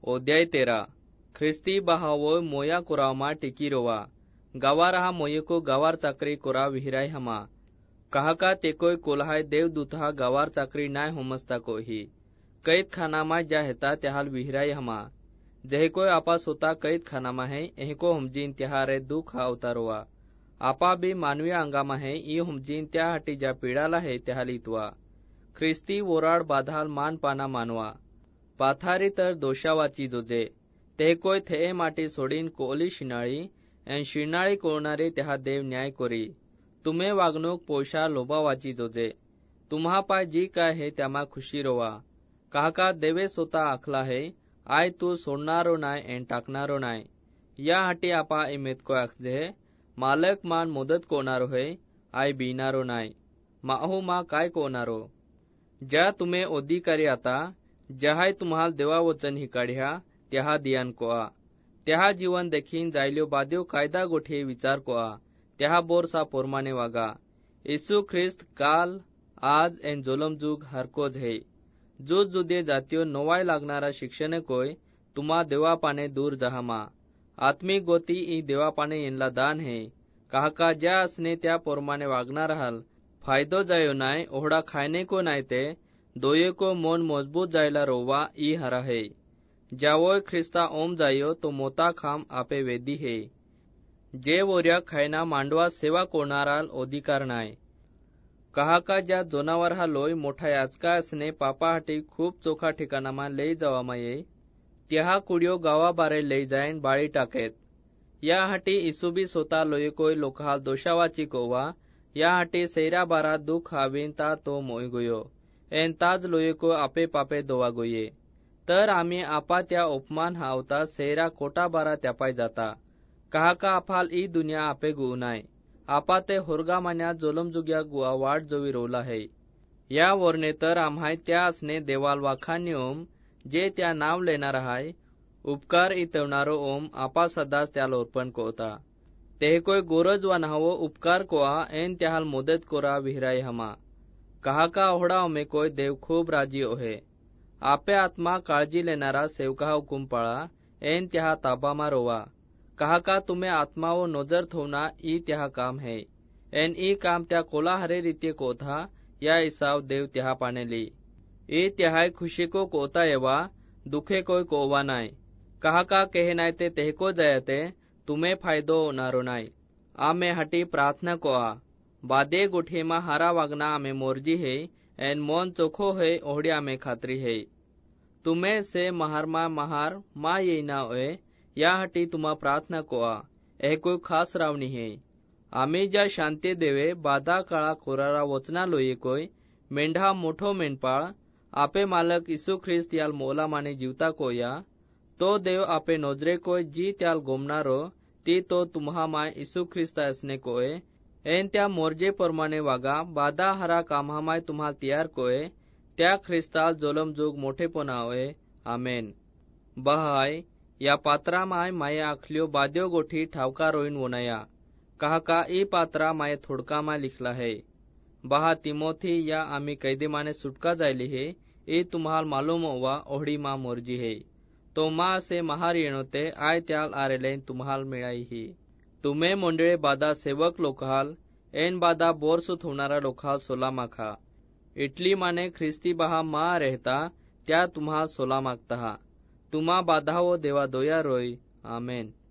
अध्याय 13 ख्रिस्ती बाहावो मोया कुरावमा टिकी रोवा गावार हा मोयको गावार चाकरी कोरा विहिराय हमा कहाका तेकोय कोल्हाय देवदूता गावार चाकरी नाय होमस्ता कोही कैद खानामा जा हेता त्याहाल विहिराय हमा जहेकोय आपा सोता कैद खानामा है एहको हमजीन त्याहारे दुख हा उतारोवा आपा भी मानवीय अंगामा है ई हमजीन त्याहाटी जा पीडाला है त्याहालितवा ख्रिस्ती वोराड बाधाल मान पाना मानवा पाथारी तर दोषावाची जोजे तेहकोय थे माटी सोडीन कोली शिनाळी एन शिनाळी कोळणारे त्याहा देव न्याय कोरी तुम्हे वागणूक पोषा लोभावाची जोजे तुम्हा पाय जी काय है त्यामा खुशी रोवा काका देवे सोता आखला है आय तू सोडणारो नाय एन टाकणारो नाय या हाटी आपा इमेत को आखजे मालक मान मदत कोणारो है आय बीनारो नाय माहू मा काय कोणारो ज्या तुम्हे अधिकारी आता जहाय तुम्हाल देवा वचन हिकाढ्या त्याहा दियान कोआ त्याहा जीवन देखीन जायल्यो बाद्यो कायदा गोठे विचार कोआ त्याहा बोरसा पोरमाने वागा येसू ख्रिस्त काल आज एन जोलम जुग हरकोज है जो जुदे जातियो नवाय लागणारा शिक्षण कोय तुम्हा देवा पाने दूर जहामा आत्मिक गोती ई देवा पाने येनला दान है काहका ज्या असने त्या पोरमाने वागणार हाल फायदो जायो नाय ओहडा खायने को नाय ते दोये को मन मजबूत जायला रोवा ई हरा है जावोय ख्रिस्ता ओम जायो तो मोता खाम आपे वेदी है जे वोर्या खायना मांडवा सेवा कोणाराल अधिकार नाय काहाका ज्या जोनावर हा लोय मोठा याचका असने पापाहाटी खूप चोखा ठिकाणामा लई जावामा ये त्याहा कुडियो गावा बारे लई जायन बाळी टाकेत या हाटी इसुबी सोता लोय कोय लोकहाल दोषावाची कोवा या हाटी सैरा बारा दुख हावीन ता तो मोय गोयो एन ताज लोय को आपे पापे दोवा गोये तर आम्ही आपा त्या उपमान हावता सैरा कोटा बारा त्यापाय जाता काहाका आपाल ई दुनिया आपे गुनाय आपा ते होरगा मान्या जोलम जुग्या गुआ वाट जोवी रोला है या वरने तर आम्हाय त्या असने देवाल वाखान्य ओम जे त्या नाव लेणार हाय उपकार इतवणारो ओम आपा सदाच त्याला अर्पण कोता तेह कोय गोरज वा नाहो उपकार कोआ एन त्याहाल मदत कोरा विहिराय हमा काहाका ओहडा में कोय देव खूब राजी ओहे आपे आत्मा काळजी लेणारा सेवका हुकुम पाळा एन त्याहा ताबामा रोवा काहाका तुम्हे आत्मा वो नजर थोना ई त्याहा काम है एन ई काम त्या कोला हरे रीति कोथा या इसाव देव त्याहा पानेली ई त्याहाय खुशी को कोता येवा दुखे कोय कोवा नाय काहाका कहे नाय ते तेहको जयते तुम्हे फायदो नारो नाय आमे हटी प्रार्थना कोआ बादे गुठेमा हारा वागना आमे मोरजी है एन मन चोखो है ओहडी आमे खात्री है तुम्हे से महारमा महार मा येना ओए या हटी तुम्हा प्रार्थना कोआ एह कोई खास रावणी है आम्ही ज्या शांती देवे बाधा काळा कोरारा वचना लोये कोय मेंढा मोठो मेंढपाळ आपे मालक इसू ख्रिस्त याल मोला माने जीवता कोया तो देव आपे नजरे कोय जी त्याल गोमनारो ती तो तुम्हा माय इसू ख्रिस्त असने कोय एन त्या मोर्जे परमाने वागा बाधा हरा कामामाय तुम्हा तयार कोय त्या ख्रिस्ताल जोलम जुग मोठेपणा होय आमेन बहाय या पात्रा माय माये आखल्यो बाद्यो गोठी ठावका रोईन वोनया काहका ई पात्रा माये थोडका मा लिखला है बहा तिमोथी या आम्ही कैदे माने सुटका जायली है ई तुम्हाल मालूम होवा ओहडी मा मोर्जी है तो मा से महार येणोते आय त्याल आरेलेन तुम्हाल मिळाई ही तुम्हे मंडळे बादा सेवक लोकहाल एन बादा बोरसुत होणारा लोकहाल सोला माखा इटली माने ख्रिस्ती बहा मा रहता त्या तुम्हा सोला मागता तुम्हा बाधा वो देवा दोया रोय आमेन।